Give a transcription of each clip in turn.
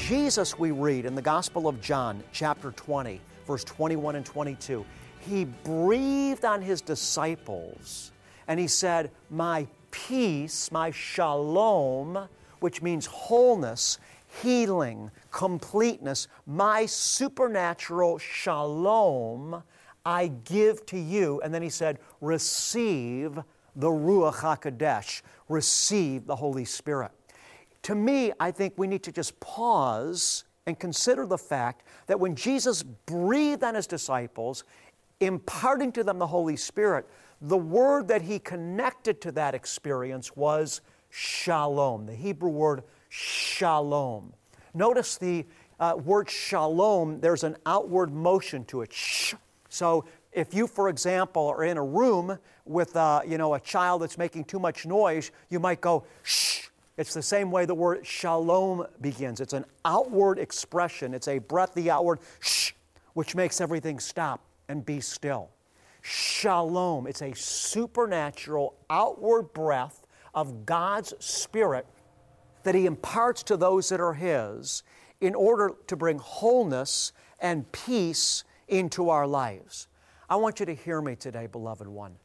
Jesus, we read in the Gospel of John, chapter 20, verse 21 and 22, He breathed on His disciples and He said, my peace, my shalom, which means wholeness, healing, completeness, my supernatural shalom, I give to you. And then He said, receive the Ruach HaKodesh, receive the Holy Spirit. To me, I think we need to just pause and consider the fact that when Jesus breathed on His disciples, imparting to them the Holy Spirit, the word that He connected to that experience was shalom, the Hebrew word shalom. Notice the word shalom, there's an outward motion to it. So if you, for example, are in a room with a child that's making too much noise, you might go shh. It's the same way the word shalom begins. It's an outward expression. It's a breathy outward shh, which makes everything stop and be still. Shalom, it's a supernatural outward breath of God's Spirit that He imparts to those that are His in order to bring wholeness and peace into our lives. I want you to hear me today, beloved one.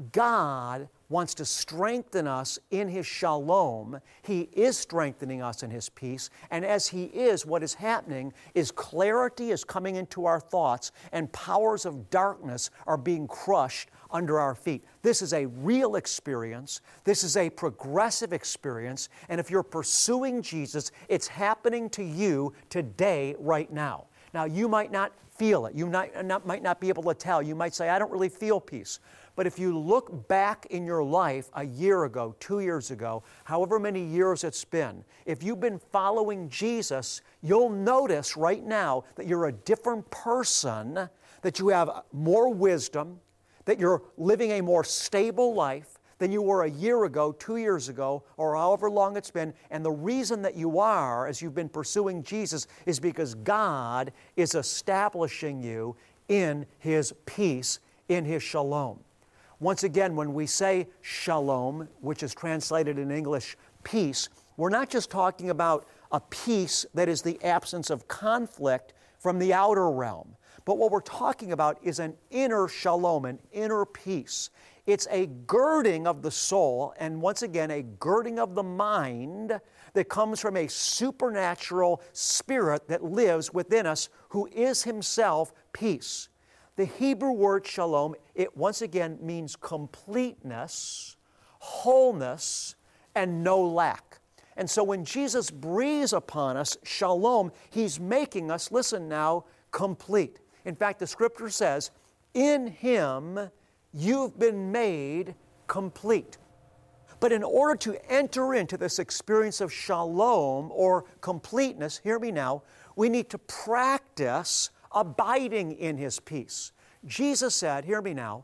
God wants to strengthen us in His shalom. He is strengthening us in His peace. And as He is, what is happening is clarity is coming into our thoughts and powers of darkness are being crushed under our feet. This is a real experience. This is a progressive experience. And if you're pursuing Jesus, it's happening to you today, right now. Now, you might not feel it. You might not be able to tell. You might say, I don't really feel peace. But if you look back in your life a year ago, 2 years ago, however many years it's been, if you've been following Jesus, you'll notice right now that you're a different person, that you have more wisdom, that you're living a more stable life than you were a year ago, 2 years ago, or however long it's been. And the reason that you are, as you've been pursuing Jesus, is because God is establishing you in His peace, in His shalom. Once again, when we say shalom, which is translated in English peace, we're not just talking about a peace that is the absence of conflict from the outer realm. But what we're talking about is an inner shalom, an inner peace. It's a girding of the soul, and once again, a girding of the mind that comes from a supernatural Spirit that lives within us, who is Himself peace. The Hebrew word shalom, it once again means completeness, wholeness, and no lack. And so when Jesus breathes upon us shalom, He's making us, listen now, complete. In fact, the Scripture says, in Him you've been made complete. But in order to enter into this experience of shalom or completeness, hear me now, we need to practice abiding in His peace. Jesus said, hear me now,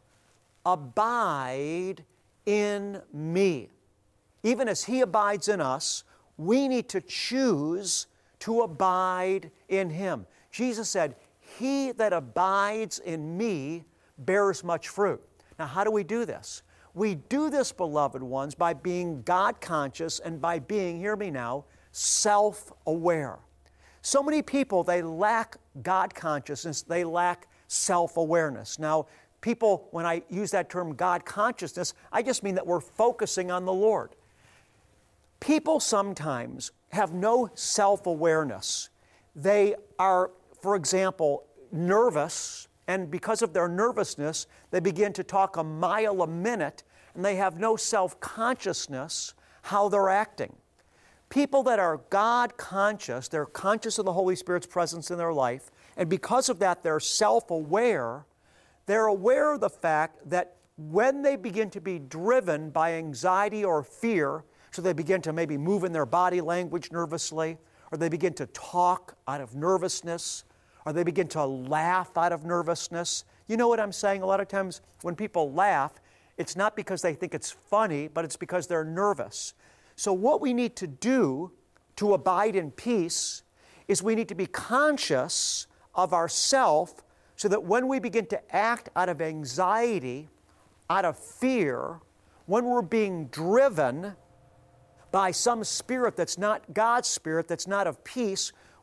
abide in me. Even as He abides in us, we need to choose to abide in Him. Jesus said, he that abides in me bears much fruit. Now, how do we do this? We do this, beloved ones, by being God-conscious and by being, hear me now, self-aware. So many people, they lack God consciousness, they lack self-awareness. Now, people, when I use that term God consciousness, I just mean that we're focusing on the Lord. People sometimes have no self-awareness. They are, for example, nervous, and because of their nervousness, they begin to talk a mile a minute, and they have no self-consciousness how they're acting. People that are God-conscious, they're conscious of the Holy Spirit's presence in their life, and because of that, they're self-aware. They're aware of the fact that when they begin to be driven by anxiety or fear, so they begin to maybe move in their body language nervously, or they begin to talk out of nervousness, or they begin to laugh out of nervousness. You know what I'm saying? A lot of times when people laugh, it's not because they think it's funny, but it's because they're nervous. So what we need to do to abide in peace is we need to be conscious of ourself so that when we begin to act out of anxiety, out of fear, when we're being driven by some spirit that's not God's spirit, that's not of peace,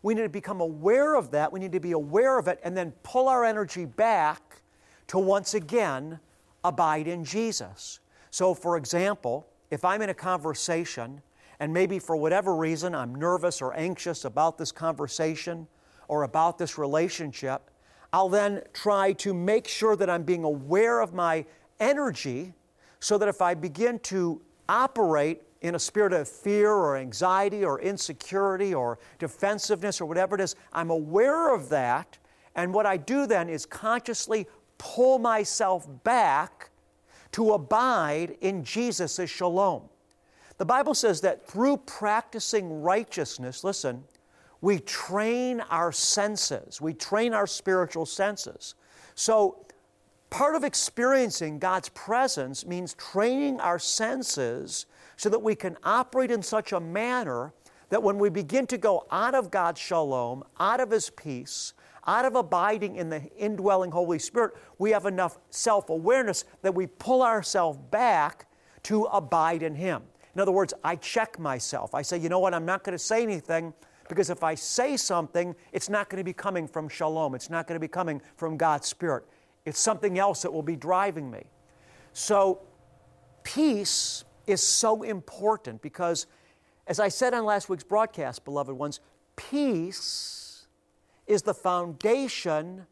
we need to become aware of that. We need to be aware of it and then pull our energy back to once again abide in Jesus. So, for example, if I'm in a conversation and maybe for whatever reason I'm nervous or anxious about this conversation or about this relationship, I'll then try to make sure that I'm being aware of my energy so that if I begin to operate in a spirit of fear or anxiety or insecurity or defensiveness or whatever it is, I'm aware of that, and what I do then is consciously pull myself back to abide in Jesus' shalom. The Bible says that through practicing righteousness, listen, we train our senses. We train our spiritual senses. So part of experiencing God's presence means training our senses so that we can operate in such a manner that when we begin to go out of God's shalom, out of His peace, out of abiding in the indwelling Holy Spirit, we have enough self-awareness that we pull ourselves back to abide in Him. In other words, I check myself. I say, you know what, I'm not going to say anything, because if I say something, it's not going to be coming from shalom. It's not going to be coming from God's Spirit. It's something else that will be driving me. So peace is so important because, as I said on last week's broadcast, beloved ones, peace is the foundation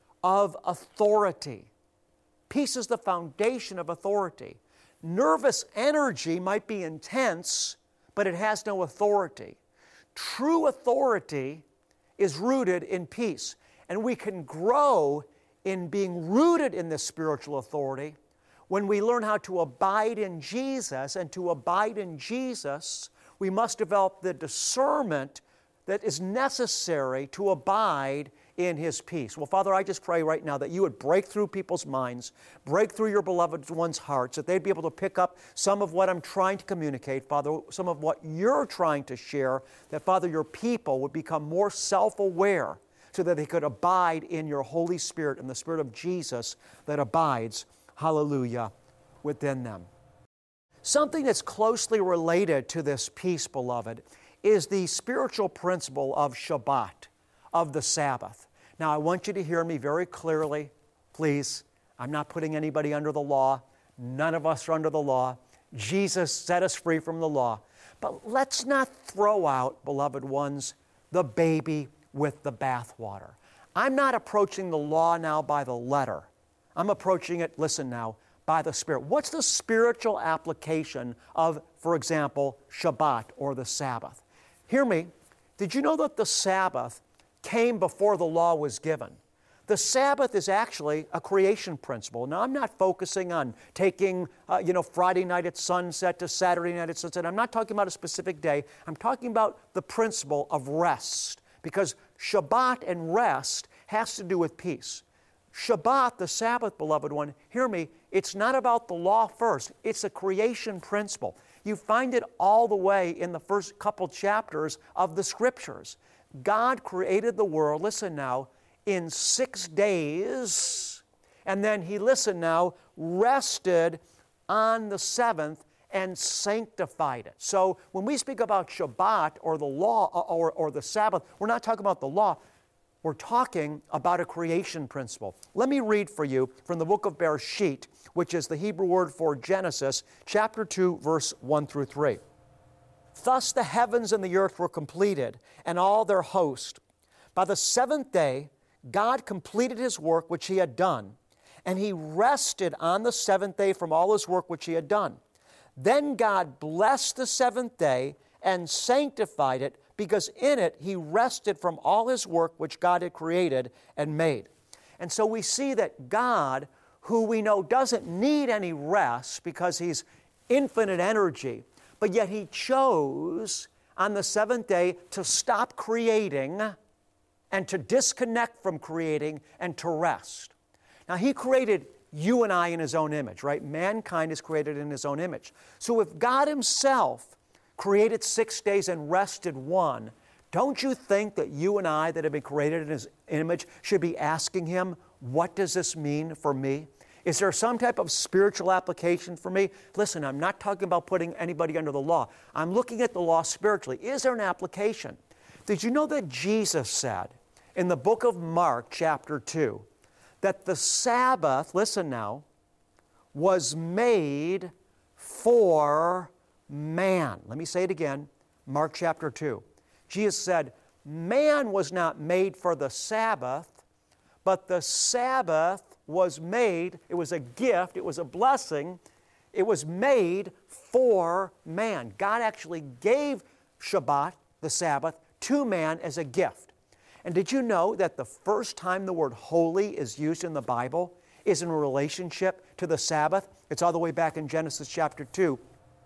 of authority. Peace is the foundation of authority. Nervous energy might be intense, but it has no authority. True authority is rooted in peace, and we can grow in being rooted in this spiritual authority when we learn how to abide in Jesus. And to abide in Jesus, we must develop the discernment that is necessary to abide in His peace. Well, Father, I just pray right now that You would break through people's minds, break through Your beloved ones' hearts, that they'd be able to pick up some of what I'm trying to communicate, Father, some of what You're trying to share, that, Father, Your people would become more self-aware so that they could abide in Your Holy Spirit and the Spirit of Jesus that abides, hallelujah, within them. Something that's closely related to this peace, beloved, is the spiritual principle of Shabbat, of the Sabbath. Now, I want you to hear me very clearly, please. I'm not putting anybody under the law. None of us are under the law. Jesus set us free from the law. But let's not throw out, beloved ones, the baby with the bathwater. I'm not approaching the law now by the letter. I'm approaching it, listen now, by the Spirit. What's the spiritual application of, for example, Shabbat or the Sabbath? Hear me. Did you know that the Sabbath came before the law was given? The Sabbath is actually a creation principle. Now, I'm not focusing on taking, Friday night at sunset to Saturday night at sunset. I'm not talking about a specific day. I'm talking about the principle of rest, because Shabbat and rest has to do with peace. Shabbat, the Sabbath, beloved one, hear me, it's not about the law first. It's a creation principle. You find it all the way in the first couple chapters of the Scriptures. God created the world, listen now, in 6 days, and then He, listen now, rested on the seventh and sanctified it. So when we speak about Shabbat or the law or the Sabbath, we're not talking about the law. We're talking about a creation principle. Let me read for you from the book of Bereshit, which is the Hebrew word for Genesis, chapter 2, verse 1 through 3. Thus the heavens and the earth were completed, and all their host. By the seventh day, God completed His work which He had done, and He rested on the seventh day from all His work which He had done. Then God blessed the seventh day and sanctified it, because in it He rested from all His work which God had created and made. And so we see that God, who we know doesn't need any rest because He's infinite energy, but yet He chose on the seventh day to stop creating and to disconnect from creating and to rest. Now, He created you and I in His own image, right? Mankind is created in His own image. So if God Himself created 6 days and rested one, don't you think that you and I that have been created in His image should be asking Him, what does this mean for me? Is there some type of spiritual application for me? Listen, I'm not talking about putting anybody under the law. I'm looking at the law spiritually. Is there an application? Did you know that Jesus said in the book of Mark, chapter 2, that the Sabbath, listen now, was made for man? Let me say it again, Mark chapter 2. Jesus said, man was not made for the Sabbath, but the Sabbath was made, it was a gift, it was a blessing, it was made for man. God actually gave Shabbat, the Sabbath, to man as a gift. And did you know that the first time the word holy is used in the Bible is in relationship to the Sabbath? It's all the way back in Genesis chapter 2.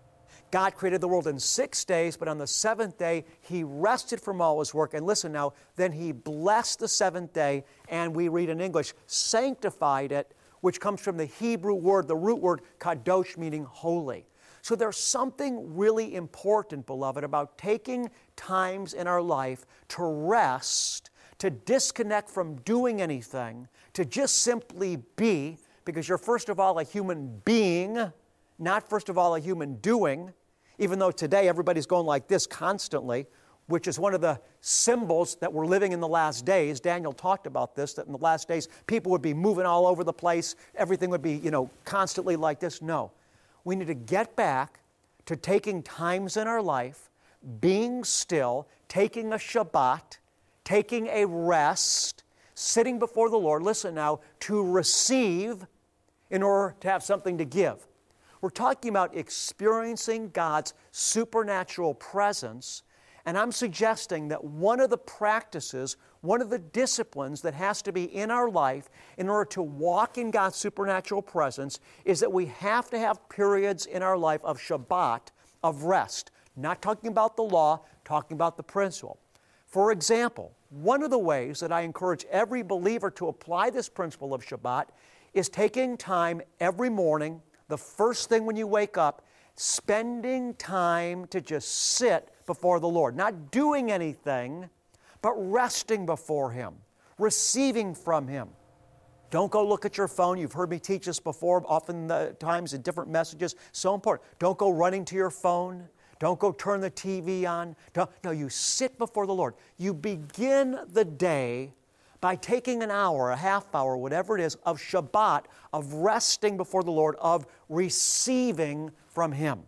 God created the world in 6 days, but on the seventh day, He rested from all His work. And listen now, then He blessed the seventh day, and we read in English, sanctified it, which comes from the Hebrew word, the root word, kadosh, meaning holy. So there's something really important, beloved, about taking times in our life to rest, to disconnect from doing anything, to just simply be, because you're first of all a human being, not first of all a human doing, even though today everybody's going like this constantly, which is one of the symbols that we're living in the last days. Daniel talked about this, that in the last days people would be moving all over the place, everything would be, constantly like this. No. We need to get back to taking times in our life, being still, taking a Shabbat, taking a rest, sitting before the Lord, listen now, to receive in order to have something to give. We're talking about experiencing God's supernatural presence, and I'm suggesting that one of the practices, one of the disciplines that has to be in our life in order to walk in God's supernatural presence is that we have to have periods in our life of Shabbat, of rest. Not talking about the law, talking about the principle. For example, one of the ways that I encourage every believer to apply this principle of Shabbat is taking time every morning, the first thing when you wake up, spending time to just sit before the Lord. Not doing anything, but resting before Him, receiving from Him. Don't go look at your phone. You've heard me teach this before, oftentimes in different messages. So important. Don't go running to your phone. Don't go turn the TV on. No, you sit before the Lord. You begin the day by taking an hour, a half hour, whatever it is, of Shabbat, of resting before the Lord, of receiving from Him.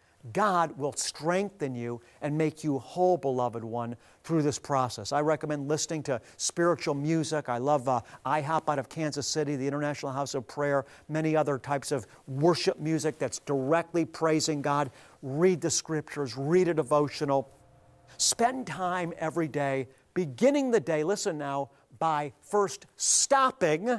God will strengthen you and make you whole, beloved one, through this process. I recommend listening to spiritual music. I love IHOP out of Kansas City, the International House of Prayer, many other types of worship music that's directly praising God. Read the Scriptures, read a devotional. Spend time every day, beginning the day, listen now, by first stopping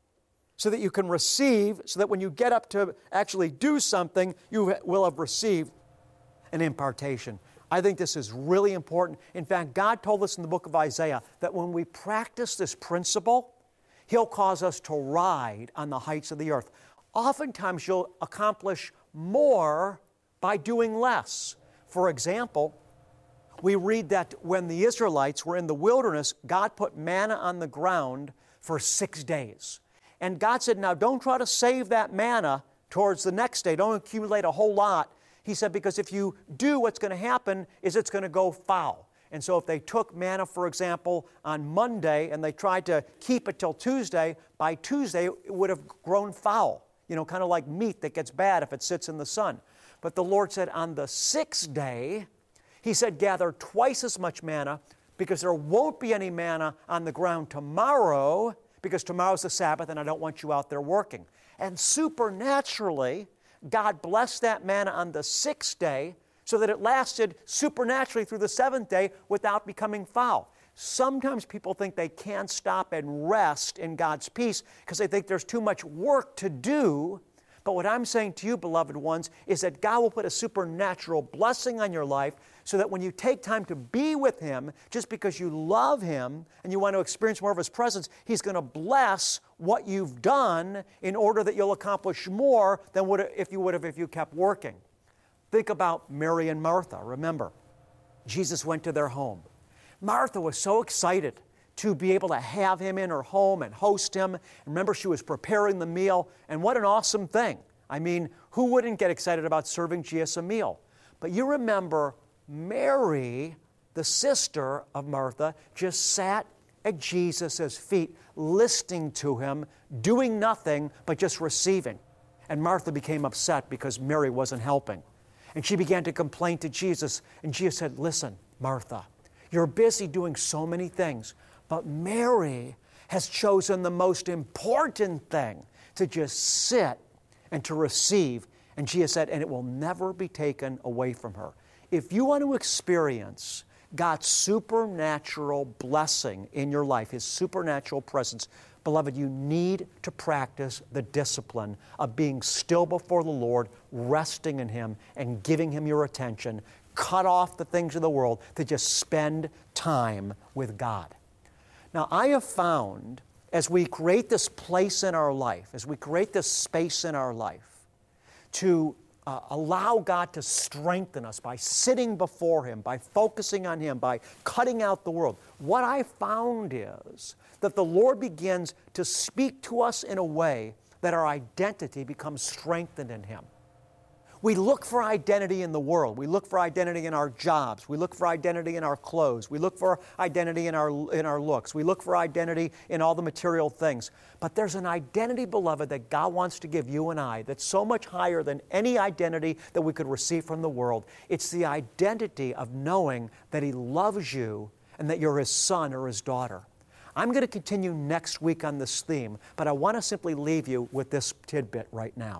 so that you can receive, so that when you get up to actually do something, you will have received an impartation. I think this is really important. In fact, God told us in the book of Isaiah that when we practice this principle, He'll cause us to ride on the heights of the earth. Oftentimes, you'll accomplish more by doing less. For example, we read that when the Israelites were in the wilderness, God put manna on the ground for 6 days. And God said, now don't try to save that manna towards the next day. Don't accumulate a whole lot. He said, because if you do, what's going to happen is it's going to go foul. And so if they took manna, for example, on Monday and they tried to keep it till Tuesday, by Tuesday it would have grown foul. Kind of like meat that gets bad if it sits in the sun. But the Lord said, on the 6th day, He said, gather twice as much manna because there won't be any manna on the ground tomorrow because tomorrow's the Sabbath and I don't want you out there working. And supernaturally, God blessed that manna on the 6th day so that it lasted supernaturally through the 7th day without becoming foul. Sometimes people think they can't stop and rest in God's peace because they think there's too much work to do. But what I'm saying to you, beloved ones, is that God will put a supernatural blessing on your life so that when you take time to be with Him, just because you love Him and you want to experience more of His presence, He's going to bless what you've done in order that you'll accomplish more than if you kept working. Think about Mary and Martha. Remember, Jesus went to their home. Martha was so excited to be able to have Him in her home and host Him. Remember, she was preparing the meal, and what an awesome thing. I mean, who wouldn't get excited about serving Jesus a meal? But you remember, Mary the sister of Martha, just sat at Jesus' feet, listening to him, doing nothing but just receiving. And Martha became upset because Mary wasn't helping. And she began to complain to Jesus. And Jesus said, listen, Martha, you're busy doing so many things, but Mary has chosen the most important thing, to just sit and to receive. And Jesus said, and it will never be taken away from her. If you want to experience God's supernatural blessing in your life, His supernatural presence, beloved, you need to practice the discipline of being still before the Lord, resting in Him, and giving Him your attention. Cut off the things of the world to just spend time with God. Now, I have found, as we create this place in our life, as we create this space in our life, to allow God to strengthen us by sitting before Him, by focusing on Him, by cutting out the world, what I found is that the Lord begins to speak to us in a way that our identity becomes strengthened in Him. We look for identity in the world. We look for identity in our jobs. We look for identity in our clothes. We look for identity in our looks. We look for identity in all the material things. But there's an identity, beloved, that God wants to give you and I that's so much higher than any identity that we could receive from the world. It's the identity of knowing that He loves you and that you're His son or His daughter. I'm going to continue next week on this theme, but I want to simply leave you with this tidbit right now.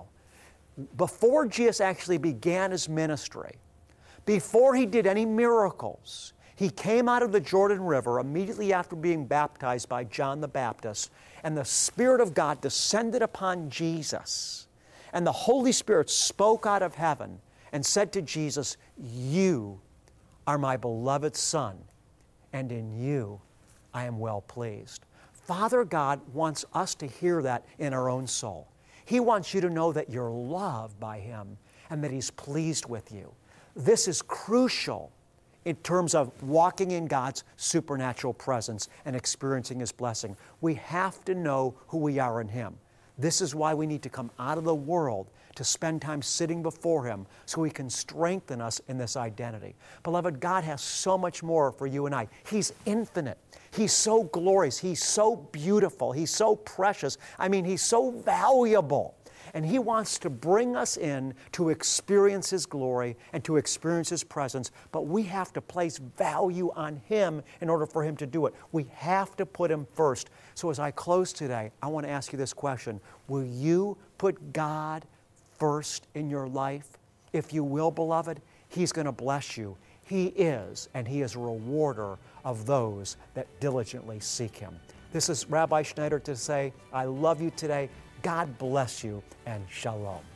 Before Jesus actually began His ministry, before He did any miracles, He came out of the Jordan River immediately after being baptized by John the Baptist, and the Spirit of God descended upon Jesus. And the Holy Spirit spoke out of heaven and said to Jesus, "You are my beloved Son, and in you I am well pleased." Father God wants us to hear that in our own soul. He wants you to know that you're loved by Him and that He's pleased with you. This is crucial in terms of walking in God's supernatural presence and experiencing His blessing. We have to know who we are in Him. This is why we need to come out of the world to spend time sitting before Him so He can strengthen us in this identity. Beloved, God has so much more for you and I. He's infinite. He's so glorious. He's so beautiful. He's so precious. I mean, He's so valuable. And He wants to bring us in to experience His glory and to experience His presence. But we have to place value on Him in order for Him to do it. We have to put Him first. So as I close today, I want to ask you this question. Will you put God first in your life? If you will, beloved, He's going to bless you. He is, and He is a rewarder of those that diligently seek Him. This is Rabbi Schneider to say, I love you today. God bless you, and shalom.